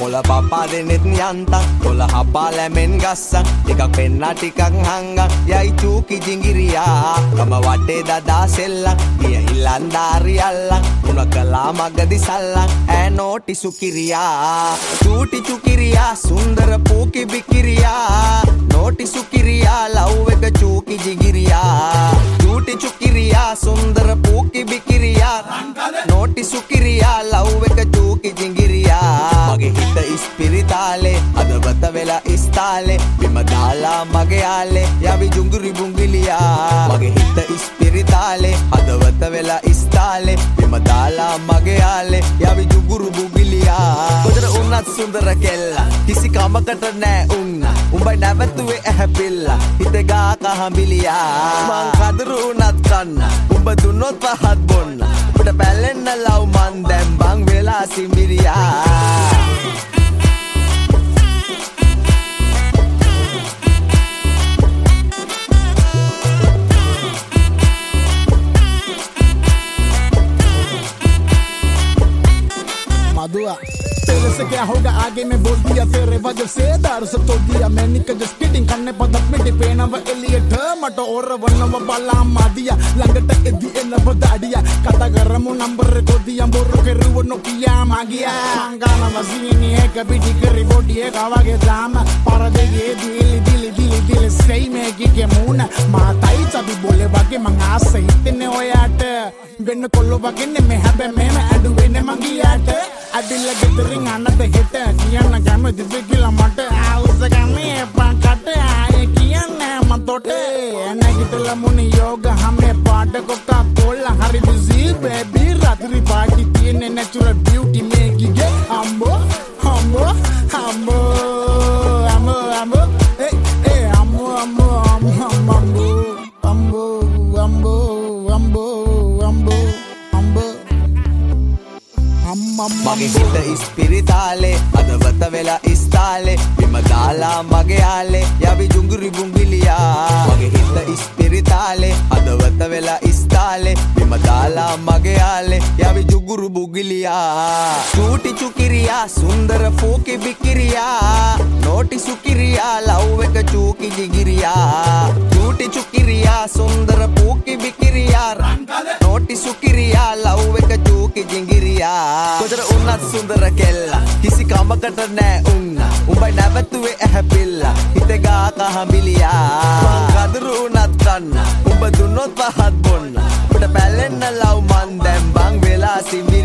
කොළ පපා දෙනෙත් යන්තම් කොළ හපා ලැමෙන් ගස්සන් ටිකක් පෙන්නා ටිකක් හංගන් යයි චූකි ජිංගිරියා ගම වටේ දදා සෙල්ලන් ගිය ඉල්ලන්දාරි අල්ලන් උන කලා මගදි සල්ලන් ඈ නෝටි සුකිරියා චූටි චුකිරියා සුන්දර පූකි බිකිරියා නෝටි සුකිරියා ලව් එක චූකි ජිංගිරියා චූටි චුකිරියා සුන්දර පූකි බිකිරියා නෝටි සුකිරියා ලව් එක චූකි ජිංගිරියා මගේ හිත ඉස්පිරිතාලේ අදවත වෙලා ඉස්තාලේ බිම දාලා මගේ යාලේ යවි ජුංගුරි බුංගිලියා මගේ හිත ඉස්පිරිතාලේ අදවත වෙලා ඉස්තාලේ බිම දාලා මගේ යාලේ යවි ජුංගුරු බුංගිලියා කොතර උන්නත් සුන්දර කෙල්ලා කිසි කමකට නෑ උන්න උඹයි නැවතුවේ ඇහැපිල්ලා හිත ගා කහඹිලියා මං කදරු උනත් කන්න උඹ දුන්නොත් පහත් බොන්න උඹට පැලෙන්න ලව් මන් දැන් බං වෙලා සිඹිරියා तेरे से क्या होगा आगे मैं बोल दिया तेरे वजह से दार से तो दिया मैंने का जस्ट किडिंग करने पदक में डिपेना व एलियट मटो और वन्न व बाला मादिया लंगट एदी एन बदाडिया कता गरमु नंबर को दिया बोरो के रुव नो किया मागिया गाना वजीनी है कभी डिगरी बॉडी है गावा के जाम पारा देगे दिल सही में के मून माताई चबी बोले बाके मंगा सही तने होयाट වෙන්න කොල්ලෝ වගේන්නේ මේ හැබැයි මේම අඩු වෙන්නේ මගියට අඩිල්ල ගෙදරින් අනත හෙට කියන්න කැමති කියලා මට ආවුස ගමේ පාකට ආයේ කියන්නේ මතොට නැගිටලා මුනි යෝග හැමේ පාට කොක්කා කොල්ලා හරි බිසි බේබි රාත්‍රි පාටි තියෙන්නේ නැචරල් බියුටි මේකිගේ අම්බෝ අම්බෝ අම්බෝ අම්බෝ අම්බෝ ඒ අම්බෝ අම්බෝ අම්බෝ අම්බෝ අම්බෝ මගේ හිත ඉස්පිරිතාලේ අදවත වෙලා ඉස්තාලේ බිම දාලා මගේ යාලේ යවි ජුංගුරි බුංගිලියා මගේ හිත ඉස්පිරිතාලේ අදවත වෙලා ඉස්තාලේ බිම දාලා මගේ යාලේ යවි ජුංගුරු බුංගිලියා චූටි චුකිරියා සුන්දර පූකි බිකිරියා නෝටි සුකිරියා ලව් එක චූකි ජිගිරියා චූටි චුකිරියා සුන්දර පූකි බිකිරියා නෝටි සුකිරියා ලව් එක චූකි ජිගිරියා කොතර උන්නත් සුන්දර කෙල්ලා කිසි කමකට නෑ උන්න උඹයි නැවතුවේ ඇහැපිල්ලා හිත ගා කහඹිලියා මං කදරු උනත් කන්න උඹ දුන්නොත් පහත් බොන්න උඹට පැලෙන්න ලව් මන් දැන් බං වෙලා සිඹි